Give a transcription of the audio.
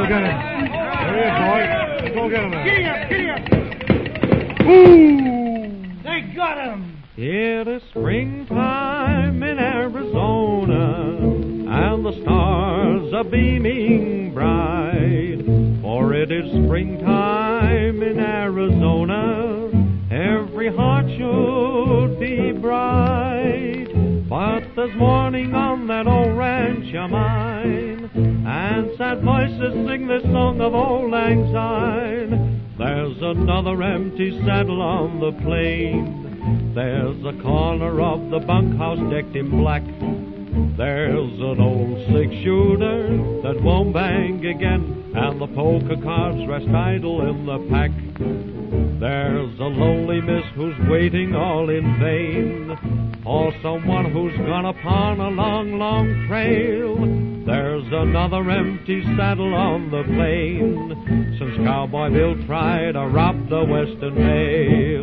Go get him. There he is, boy. Go get him there. Giddy up. Ooh! They got him. It is springtime in Arizona, and the stars are beaming bright. For it is springtime in Arizona, every heart should be bright. But there's mourning on that old ranch of mine, and sad voices sing this song of old Lang Syne. There's another empty saddle on the plain. There's a corner of the bunkhouse decked in black. There's an old six-shooter that won't bang again, and the poker cards rest idle in the pack. There's a lonely miss who's waiting all in vain for someone who's gone upon a long, long trail. There's another empty saddle on the plain since Cowboy Bill tried to rob the Western Mail.